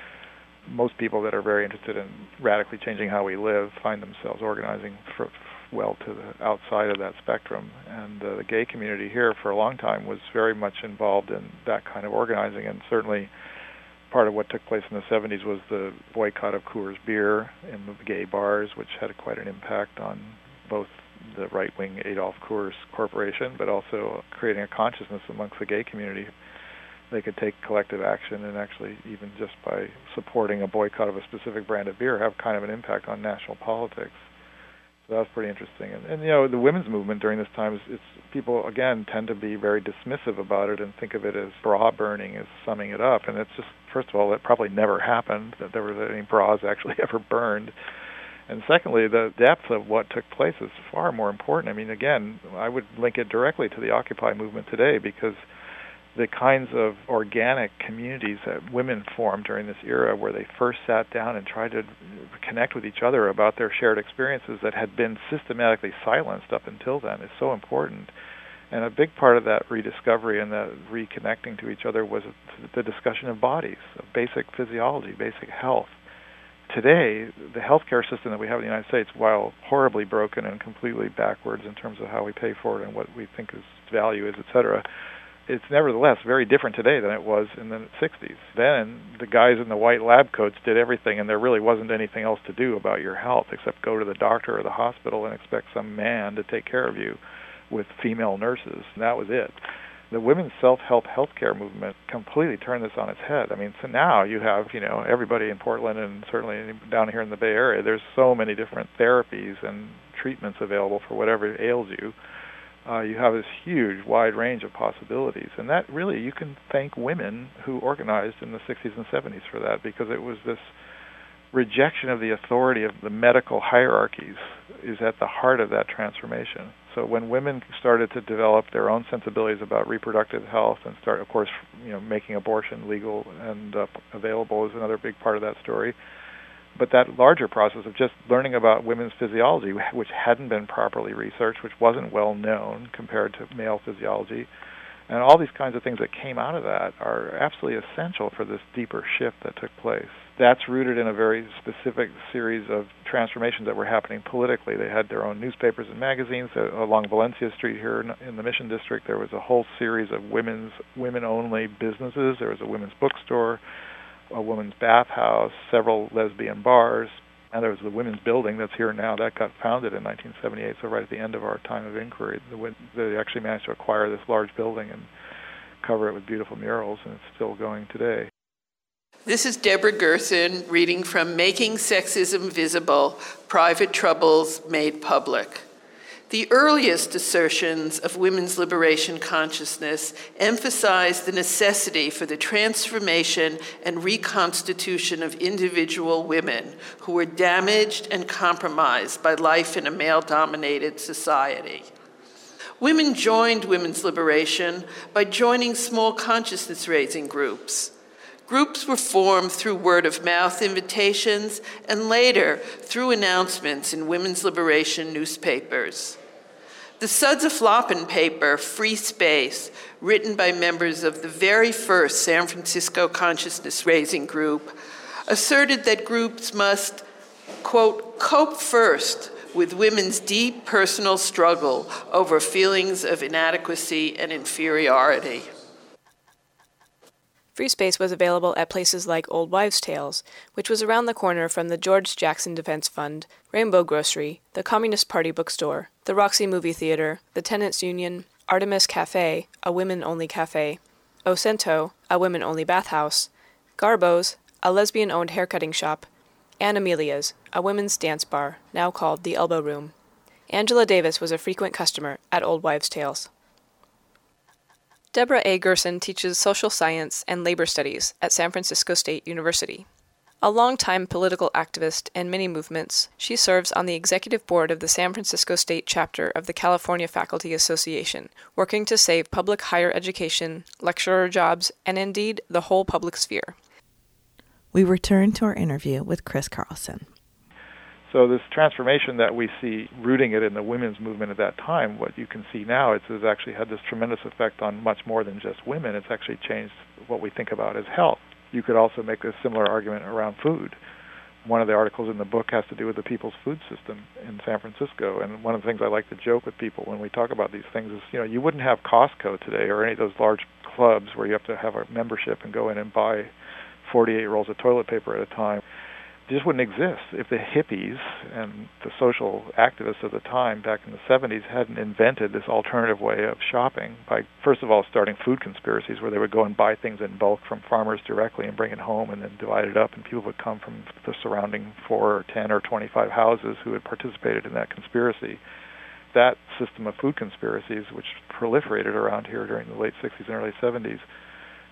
Most people that are very interested in radically changing how we live find themselves organizing for, well to the outside of that spectrum. And uh, the gay community here for a long time was very much involved in that kind of organizing, and certainly part of what took place in the seventies was the boycott of Coors Beer in the gay bars, which had quite an impact on both the right-wing Adolf Coors Corporation, but also creating a consciousness amongst the gay community. They could take collective action and actually, even just by supporting a boycott of a specific brand of beer, have kind of an impact on national politics. So that was pretty interesting. And, and you know, the women's movement during this time, is it's people, again, tend to be very dismissive about it and think of it as bra burning, as summing it up. And it's just, first of all, it probably never happened, that there was any bras actually ever burned. And secondly, the depth of what took place is far more important. I mean, again, I would link it directly to the Occupy movement today, because the kinds of organic communities that women formed during this era, where they first sat down and tried to connect with each other about their shared experiences that had been systematically silenced up until then, is so important. And a big part of that rediscovery and the reconnecting to each other was the discussion of bodies, of basic physiology, basic health. Today, the healthcare system that we have in the United States, while horribly broken and completely backwards in terms of how we pay for it and what we think its value is, et cetera, it's nevertheless very different today than it was in the sixties. Then the guys in the white lab coats did everything, and there really wasn't anything else to do about your health except go to the doctor or the hospital and expect some man to take care of you with female nurses, and that was it. The women's self-help healthcare movement completely turned this on its head. I mean, so now you have, you know, everybody in Portland and certainly down here in the Bay Area, there's so many different therapies and treatments available for whatever ails you. Uh, you have this huge, wide range of possibilities. And that really, you can thank women who organized in the sixties and seventies for that, because it was this rejection of the authority of the medical hierarchies is at the heart of that transformation. So when women started to develop their own sensibilities about reproductive health and start, of course, you know, making abortion legal and uh, available is another big part of that story. But that larger process of just learning about women's physiology, which hadn't been properly researched, which wasn't well known compared to male physiology, and all these kinds of things that came out of that are absolutely essential for this deeper shift that took place. That's rooted in a very specific series of transformations that were happening politically. They had their own newspapers and magazines. Uh, along Valencia Street here in, in the Mission District, there was a whole series of women's women-only businesses. There was a women's bookstore, a women's bathhouse, several lesbian bars, and there was the women's building that's here now. That got founded in nineteen seventy-eight, so right at the end of our time of inquiry. The, they actually managed to acquire this large building and cover it with beautiful murals, and it's still going today. This is Deborah Gerson reading from Making Sexism Visible, Private Troubles Made Public. The earliest assertions of women's liberation consciousness emphasized the necessity for the transformation and reconstitution of individual women who were damaged and compromised by life in a male-dominated society. Women joined women's liberation by joining small consciousness-raising groups. Groups were formed through word-of-mouth invitations and later through announcements in women's liberation newspapers. The Suds Floppin' paper, Free Space, written by members of the very first San Francisco consciousness-raising group, asserted that groups must, quote, cope first with women's deep personal struggle over feelings of inadequacy and inferiority. Free Space was available at places like Old Wives' Tales, which was around the corner from the George Jackson Defense Fund, Rainbow Grocery, the Communist Party Bookstore, the Roxy Movie Theater, the Tenants Union, Artemis Cafe, a women-only cafe, Ocento, a women-only bathhouse, Garbo's, a lesbian-owned haircutting shop, and Amelia's, a women's dance bar, now called the Elbow Room. Angela Davis was a frequent customer at Old Wives' Tales. Deborah A. Gerson teaches social science and labor studies at San Francisco State University. A longtime political activist in many movements, she serves on the executive board of the San Francisco State chapter of the California Faculty Association, working to save public higher education, lecturer jobs, and indeed the whole public sphere. We return to our interview with Chris Carlson. So this transformation that we see rooting it in the women's movement at that time, what you can see now, it's, it's actually had this tremendous effect on much more than just women. It's actually changed what we think about as health. You could also make a similar argument around food. One of the articles in the book has to do with the people's food system in San Francisco, and one of the things I like to joke with people when we talk about these things is, you know, you wouldn't have Costco today or any of those large clubs where you have to have a membership and go in and buy forty-eight rolls of toilet paper at a time. It just wouldn't exist if the hippies and the social activists of the time back in the seventies hadn't invented this alternative way of shopping by, first of all, starting food conspiracies where they would go and buy things in bulk from farmers directly and bring it home and then divide it up, and people would come from the surrounding four or ten or twenty-five houses who had participated in that conspiracy. That system of food conspiracies, which proliferated around here during the late sixties and early seventies,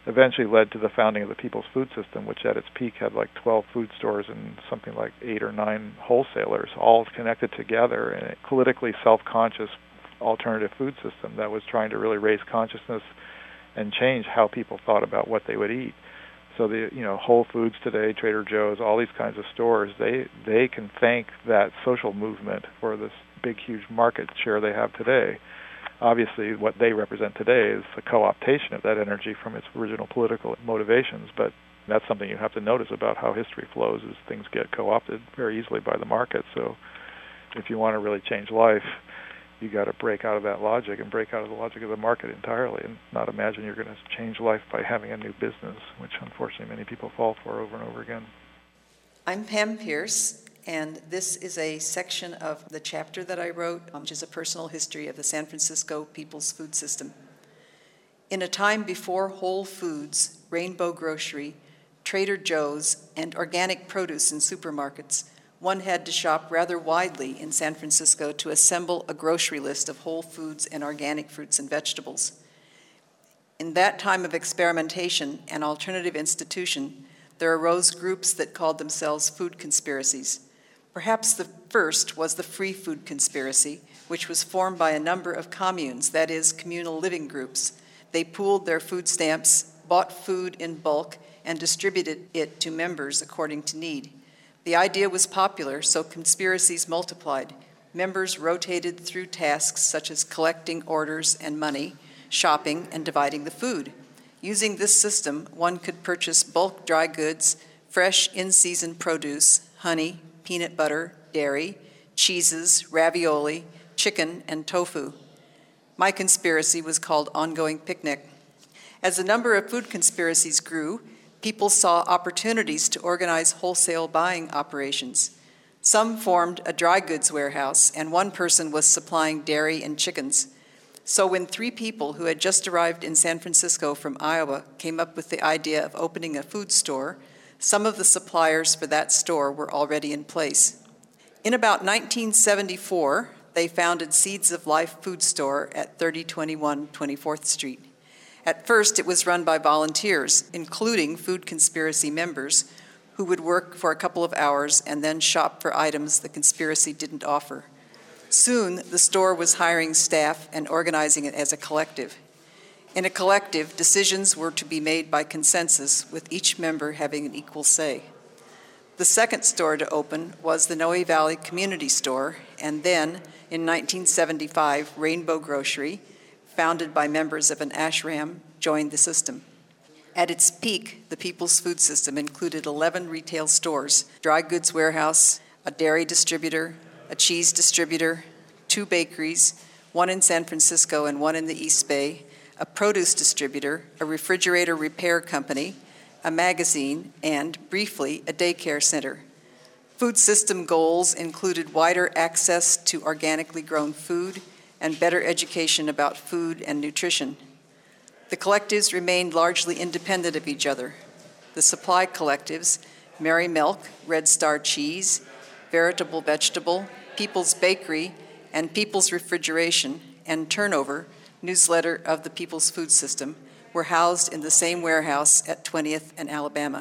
eventually led to the founding of the People's Food System, which at its peak had like twelve food stores and something like eight or nine wholesalers, all connected together in a politically self-conscious alternative food system that was trying to really raise consciousness and change how people thought about what they would eat. So the you know Whole Foods today, Trader Joe's, all these kinds of stores, they they can thank that social movement for this big, huge market share they have today. Obviously, what they represent today is a co-optation of that energy from its original political motivations, but that's something you have to notice about how history flows, is things get co-opted very easily by the market. So if you want to really change life, you got to break out of that logic and break out of the logic of the market entirely and not imagine you're going to change life by having a new business, which unfortunately many people fall for over and over again. I'm Pam Pierce, and this is a section of the chapter that I wrote, which is a personal history of the San Francisco People's Food System. In a time before Whole Foods, Rainbow Grocery, Trader Joe's, and organic produce in supermarkets, one had to shop rather widely in San Francisco to assemble a grocery list of whole foods and organic fruits and vegetables. In that time of experimentation and alternative institution, there arose groups that called themselves food conspiracies. Perhaps the first was the Free Food Conspiracy, which was formed by a number of communes, that is, communal living groups. They pooled their food stamps, bought food in bulk, and distributed it to members according to need. The idea was popular, so conspiracies multiplied. Members rotated through tasks such as collecting orders and money, shopping, and dividing the food. Using this system, one could purchase bulk dry goods, fresh in-season produce, honey, peanut butter, dairy, cheeses, ravioli, chicken, and tofu. My conspiracy was called Ongoing Picnic. As the number of food conspiracies grew, people saw opportunities to organize wholesale buying operations. Some formed a dry goods warehouse, and one person was supplying dairy and chickens. So when three people who had just arrived in San Francisco from Iowa came up with the idea of opening a food store, some of the suppliers for that store were already in place. In about nineteen seventy-four, they founded Seeds of Life Food Store at thirty twenty-one twenty-fourth Street. At first, it was run by volunteers, including food conspiracy members, who would work for a couple of hours and then shop for items the conspiracy didn't offer. Soon, the store was hiring staff and organizing it as a collective. In a collective, decisions were to be made by consensus, with each member having an equal say. The second store to open was the Noe Valley Community Store, and then, in nineteen seventy-five, Rainbow Grocery, founded by members of an ashram, joined the system. At its peak, the People's Food System included eleven retail stores, dry goods warehouse, a dairy distributor, a cheese distributor, two bakeries, one in San Francisco and one in the East Bay, a produce distributor, a refrigerator repair company, a magazine, and, briefly, a daycare center. Food system goals included wider access to organically grown food and better education about food and nutrition. The collectives remained largely independent of each other. The supply collectives, Merry Milk, Red Star Cheese, Veritable Vegetable, People's Bakery, and People's Refrigeration, and Turnover, newsletter of the People's Food System, were housed in the same warehouse at twentieth and Alabama.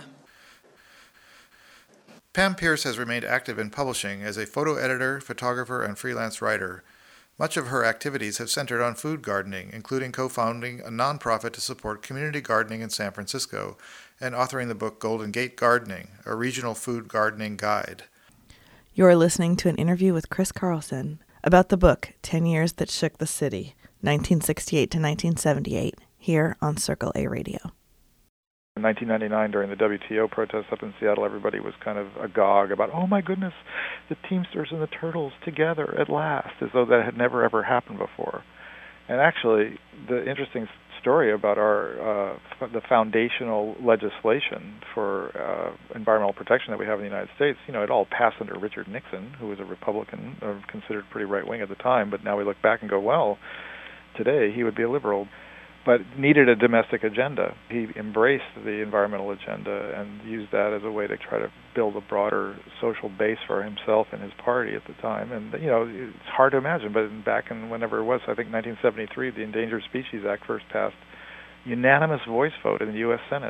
Pam Pierce has remained active in publishing as a photo editor, photographer, and freelance writer. Much of her activities have centered on food gardening, including co-founding a nonprofit to support community gardening in San Francisco and authoring the book Golden Gate Gardening, a regional food gardening guide. You are listening to an interview with Chris Carlson about the book ten years That Shook the City, nineteen sixty-eight to nineteen seventy-eight, here on Circle A Radio. In nineteen ninety-nine, during the W T O protests up in Seattle, everybody was kind of agog about, oh my goodness, the Teamsters and the Turtles together at last, as though that had never ever happened before. And actually, the interesting story about our uh, the foundational legislation for uh, environmental protection that we have in the United States, you know, it all passed under Richard Nixon, who was a Republican, uh, considered pretty right-wing at the time, but now we look back and go, well, today he would be a liberal, but needed a domestic agenda. He embraced the environmental agenda and used that as a way to try to build a broader social base for himself and his party at the time. And, you know, it's hard to imagine, but back in whenever it was, I think nineteen seventy-three, the Endangered Species Act first passed unanimous voice vote in the U S Senate.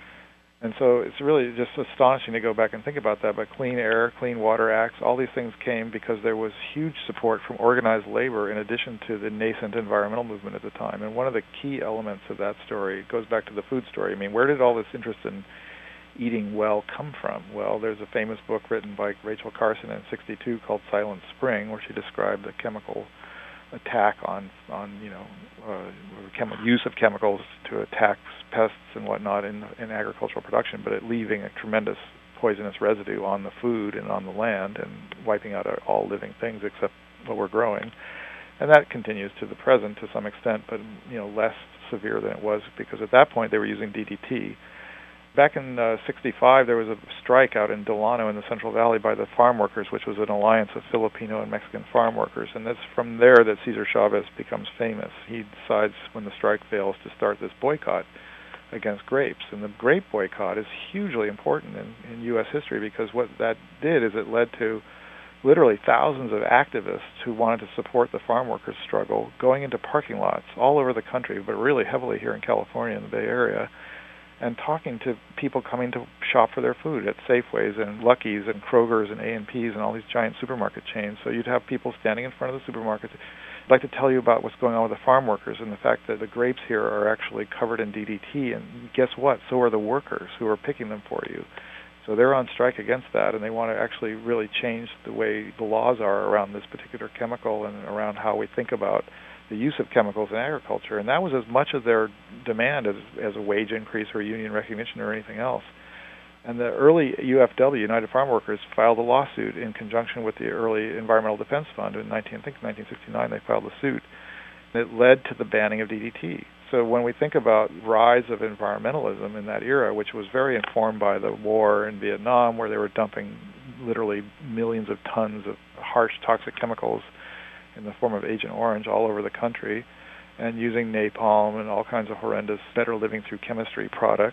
And so it's really just astonishing to go back and think about that. But Clean Air, Clean Water Acts, all these things came because there was huge support from organized labor in addition to the nascent environmental movement at the time. And one of the key elements of that story goes back to the food story. I mean, where did all this interest in eating well come from? Well, there's a famous book written by Rachel Carson in sixty-two called Silent Spring, where she described the chemical attack on, on you know, uh, chem- use of chemicals to attack pests and whatnot in, in agricultural production, but it leaving a tremendous poisonous residue on the food and on the land and wiping out all living things except what we're growing. And that continues to the present to some extent, but you know less severe than it was because at that point they were using D D T. Back in uh, sixty-five, there was a strike out in Delano in the Central Valley by the farm workers, which was an alliance of Filipino and Mexican farm workers. And it's from there that Cesar Chavez becomes famous. He decides when the strike fails to start this boycott against grapes. And the grape boycott is hugely important in, in U S history because what that did is it led to literally thousands of activists who wanted to support the farm workers' struggle going into parking lots all over the country, but really heavily here in California in the Bay Area, and talking to people coming to shop for their food at Safeways and Lucky's and Kroger's and A and P's and all these giant supermarket chains. So you'd have people standing in front of the supermarkets. I'd like to tell you about what's going on with the farm workers and the fact that the grapes here are actually covered in D D T, and guess what? So are the workers who are picking them for you. So they're on strike against that, and they want to actually really change the way the laws are around this particular chemical and around how we think about the use of chemicals in agriculture. And that was as much of their demand as, as a wage increase or union recognition or anything else. And the early U F W, United Farm Workers, filed a lawsuit in conjunction with the early Environmental Defense Fund in nineteen, I think nineteen sixty-nine. They filed a suit. And it led to the banning of D D T. So when we think about rise of environmentalism in that era, which was very informed by the war in Vietnam, where they were dumping literally millions of tons of harsh toxic chemicals in the form of Agent Orange all over the country, and using napalm and all kinds of horrendous better living through chemistry products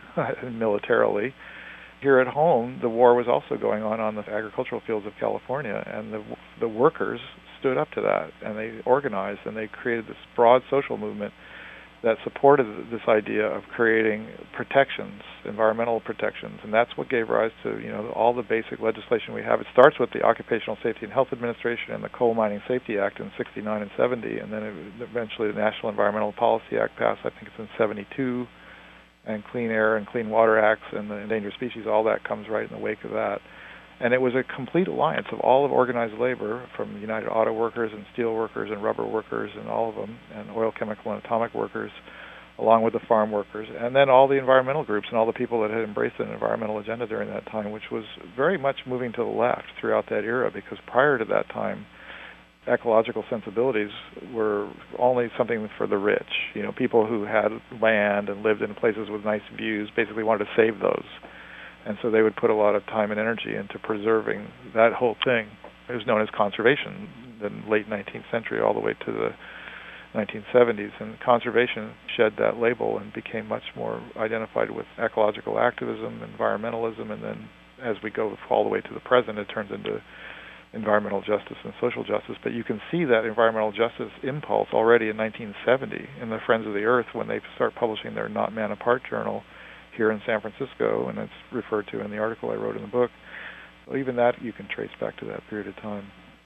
militarily. Here at home, the war was also going on on the agricultural fields of California, and the the workers stood up to that, and they organized, and they created this broad social movement that supported this idea of creating protections, environmental protections, and that's what gave rise to you know all the basic legislation we have. It starts with the Occupational Safety and Health Administration and the Coal Mining Safety Act in sixty-nine and seventy, and then it, eventually the National Environmental Policy Act passed, I think it's in seventy-two, and Clean Air and Clean Water Acts and the Endangered Species, all that comes right in the wake of that. And it was a complete alliance of all of organized labor, from United Auto Workers and steel workers and rubber workers and all of them, and oil, chemical, and atomic workers, along with the farm workers, and then all the environmental groups and all the people that had embraced an environmental agenda during that time, which was very much moving to the left throughout that era, because prior to that time, ecological sensibilities were only something for the rich. You know, people who had land and lived in places with nice views basically wanted to save those. And so they would put a lot of time and energy into preserving that whole thing. It was known as conservation in the late nineteenth century all the way to the nineteen seventies. And conservation shed that label and became much more identified with ecological activism, environmentalism, and then as we go all the way to the present, it turns into environmental justice and social justice. But you can see that environmental justice impulse already in nineteen seventy in the Friends of the Earth when they start publishing their Not Man Apart journal here in San Francisco, and it's referred to in the article I wrote in the book. Well, even that you can trace back to that period of time.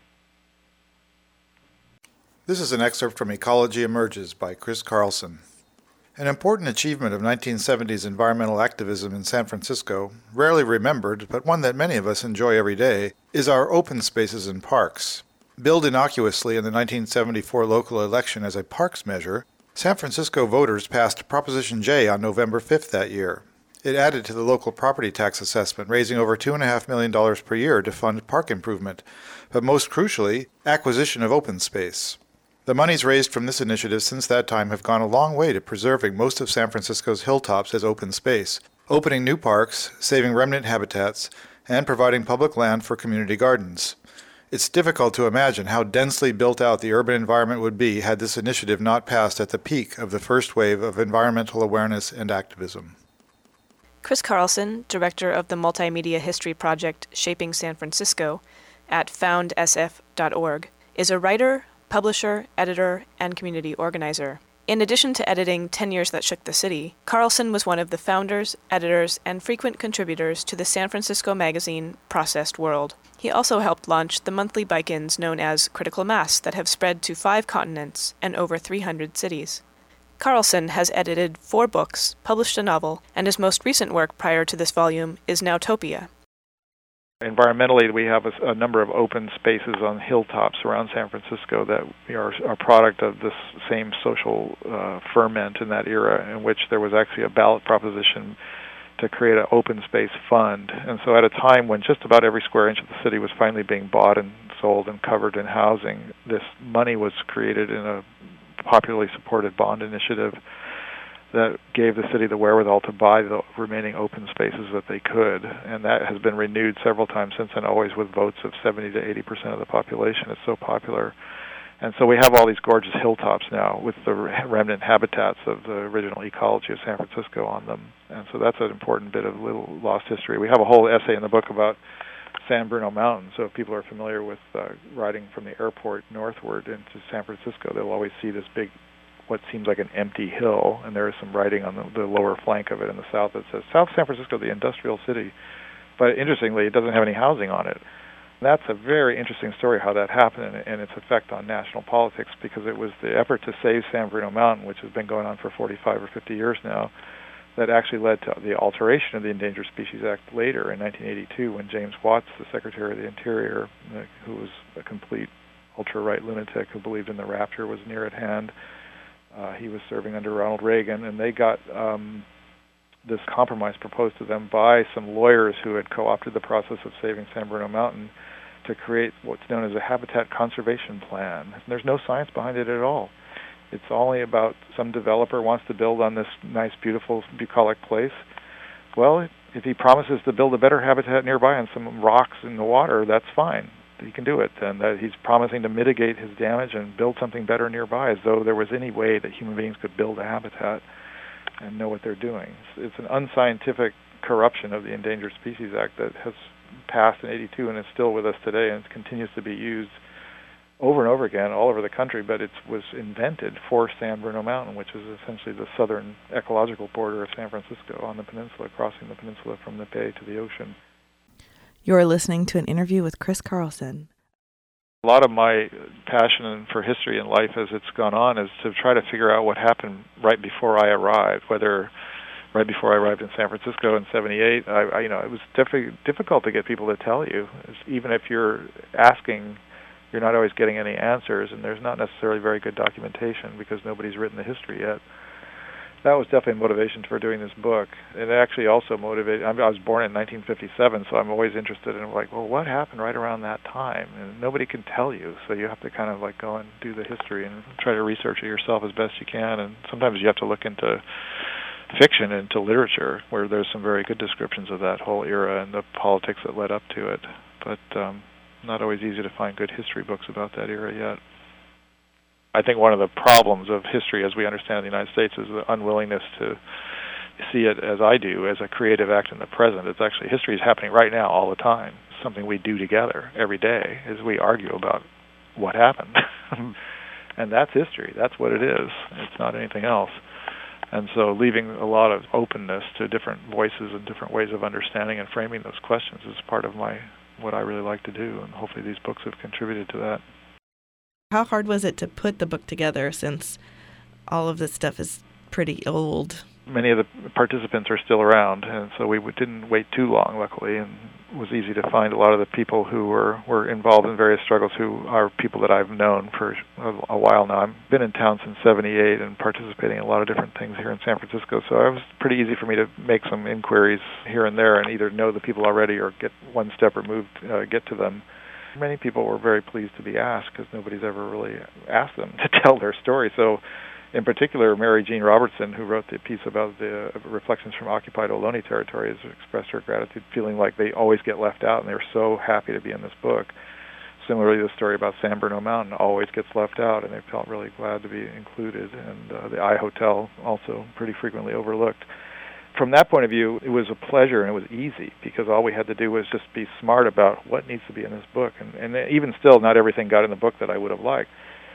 This is an excerpt from Ecology Emerges by Chris Carlson. An important achievement of nineteen seventies environmental activism in San Francisco, rarely remembered, but one that many of us enjoy every day, is our open spaces and parks. Billed innocuously in the nineteen seventy-four local election as a parks measure, San Francisco voters passed Proposition J on November fifth that year. It added to the local property tax assessment, raising over two point five million dollars per year to fund park improvement, but most crucially, acquisition of open space. The monies raised from this initiative since that time have gone a long way to preserving most of San Francisco's hilltops as open space, opening new parks, saving remnant habitats, and providing public land for community gardens. It's difficult to imagine how densely built out the urban environment would be had this initiative not passed at the peak of the first wave of environmental awareness and activism. Chris Carlson, director of the multimedia history project Shaping San Francisco at found s f dot org, is a writer, publisher, editor, and community organizer. In addition to editing Ten Years That Shook the City, Carlson was one of the founders, editors, and frequent contributors to the San Francisco magazine Processed World. He also helped launch the monthly bike-ins known as Critical Mass that have spread to five continents and over three hundred cities. Carlson has edited four books, published a novel, and his most recent work prior to this volume is Nowtopia. Environmentally, we have a, a number of open spaces on hilltops around San Francisco that are a product of this same social uh, ferment in that era, in which there was actually a ballot proposition to create an open space fund. And so at a time when just about every square inch of the city was finally being bought and sold and covered in housing, this money was created in a popularly supported bond initiative that gave the city the wherewithal to buy the remaining open spaces that they could. And that has been renewed several times since, and always with votes of seventy to eighty percent of the population. It's so popular. And so we have all these gorgeous hilltops now with the remnant habitats of the original ecology of San Francisco on them. And so that's an important bit of little lost history. We have a whole essay in the book about San Bruno Mountain. So if people are familiar with uh, riding from the airport northward into San Francisco, they'll always see this big, what seems like an empty hill, and there is some writing on the, the lower flank of it in the south that says South San Francisco, the industrial city. But interestingly, it doesn't have any housing on it. That's a very interesting story, how that happened and, and its effect on national politics, because it was the effort to save San Bruno Mountain, which has been going on for forty-five or fifty years now, that actually led to the alteration of the Endangered Species Act later in nineteen eighty-two, when James Watts, the Secretary of the Interior, uh, who was a complete ultra-right lunatic who believed in the rapture, was near at hand. Uh, he was serving under Ronald Reagan, and they got um, this compromise proposed to them by some lawyers who had co-opted the process of saving San Bruno Mountain to create what's known as a habitat conservation plan. And there's no science behind it at all. It's only about some developer wants to build on this nice, beautiful, bucolic place. Well, if he promises to build a better habitat nearby on some rocks in the water, that's fine. He can do it. And that he's promising to mitigate his damage and build something better nearby, as though there was any way that human beings could build a habitat and know what they're doing. It's an unscientific corruption of the Endangered Species Act that has passed in eighty-two and is still with us today, and continues to be used over and over again all over the country, but it was invented for San Bruno Mountain, which is essentially the southern ecological border of San Francisco on the peninsula, crossing the peninsula from the bay to the ocean. You're listening to an interview with Chris Carlson. A lot of my passion for history in life as it's gone on is to try to figure out what happened right before I arrived, whether right before I arrived in San Francisco in seventy-eight, I, I, you know, it was diffi- difficult to get people to tell you. It's, even if you're asking, you're not always getting any answers, and there's not necessarily very good documentation because nobody's written the history yet. That was definitely a motivation for doing this book. It actually also motivated, I was born in nineteen fifty-seven, so I'm always interested in, like, well, what happened right around that time? And nobody can tell you, so you have to kind of, like, go and do the history and try to research it yourself as best you can. And sometimes you have to look into fiction, into literature, where there's some very good descriptions of that whole era and the politics that led up to it. But um, not always easy to find good history books about that era yet. I think one of the problems of history as we understand it in the United States is the unwillingness to see it as I do, as a creative act in the present. It's actually, history is happening right now all the time. It's something we do together every day as we argue about what happened. And that's history. That's what it is. It's not anything else. And so leaving a lot of openness to different voices and different ways of understanding and framing those questions is part of my what I really like to do, and hopefully these books have contributed to that. How hard was it to put the book together, since all of this stuff is pretty old? Many of the participants are still around, and so we didn't wait too long, luckily, and it was easy to find a lot of the people who were, were involved in various struggles who are people that I've known for a, a while now. I've been in town since seventy-eight and participating in a lot of different things here in San Francisco, so it was pretty easy for me to make some inquiries here and there and either know the people already or get one step removed, uh, get to them. Many people were very pleased to be asked because nobody's ever really asked them to tell their story. So in particular, Mary Jean Robertson, who wrote the piece about the reflections from occupied Ohlone territory, has expressed her gratitude, feeling like they always get left out, and they're so happy to be in this book. Similarly, the story about San Bruno Mountain always gets left out, and they felt really glad to be included. And uh, the I Hotel, also pretty frequently overlooked. From that point of view, it was a pleasure and it was easy because all we had to do was just be smart about what needs to be in this book. And, and even still, not everything got in the book that I would have liked.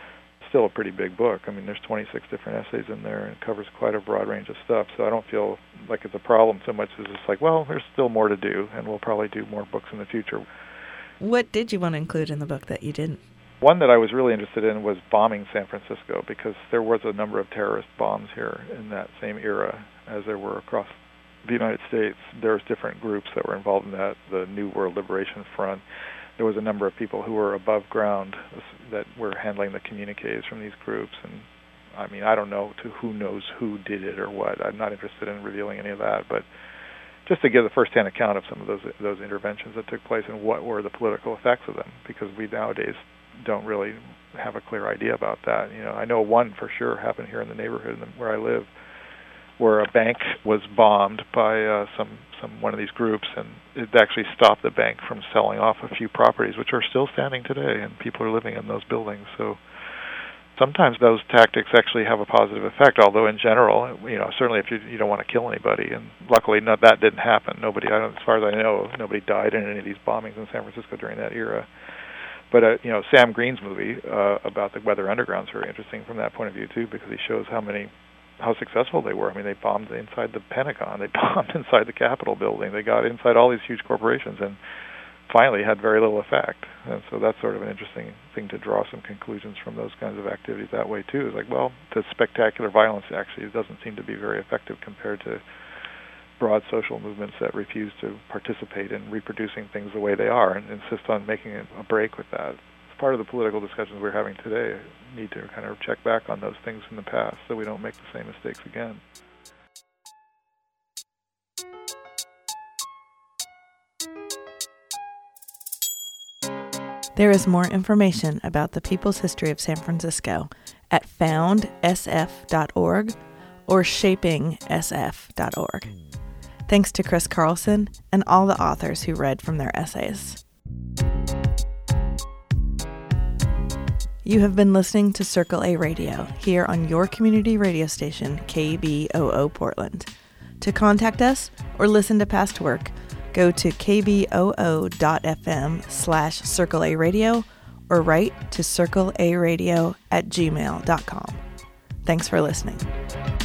still a pretty big book. I mean, there's twenty-six different essays in there, and it covers quite a broad range of stuff. So I don't feel like it's a problem so much as it's like, well, there's still more to do, and we'll probably do more books in the future. What did you want to include in the book that you didn't? One that I was really interested in was bombing San Francisco, because there was a number of terrorist bombs here in that same era as there were across the United States. There was different groups that were involved in that, the New World Liberation Front. There was a number of people who were above ground that were handling the communiques from these groups. And I mean, I don't know to who knows who did it or what. I'm not interested in revealing any of that, but just to give the first-hand account of some of those those interventions that took place and what were the political effects of them, because we nowadays don't really have a clear idea about that. You know, I know one for sure happened here in the neighborhood where I live, where a bank was bombed by uh, some some one of these groups, and it actually stopped the bank from selling off a few properties, which are still standing today, and people are living in those buildings. So sometimes those tactics actually have a positive effect, although in general, you know, certainly if you you don't want to kill anybody, and luckily no, that didn't happen. Nobody, I don't, as far as I know, nobody died in any of these bombings in San Francisco during that era. But uh, you know, Sam Green's movie uh, about the Weather Underground is very interesting from that point of view too, because he shows how many, how successful they were. I mean, they bombed inside the Pentagon, they bombed inside the Capitol building, they got inside all these huge corporations, and finally had very little effect. And so that's sort of an interesting thing to draw some conclusions from those kinds of activities that way too. It's like, well, the spectacular violence actually doesn't seem to be very effective compared to broad social movements that refuse to participate in reproducing things the way they are and insist on making a break with that. It's part of the political discussions we're having today. We need to kind of check back on those things from the past so we don't make the same mistakes again. There is more information about the People's History of San Francisco at found s f dot org or shaping s f dot org. Thanks to Chris Carlson and all the authors who read from their essays. You have been listening to Circle A Radio here on your community radio station, K B O O Portland. To contact us or listen to past work, go to kboo.fm slash Circle A Radio or write to circlearadio at gmail dot com. Thanks for listening.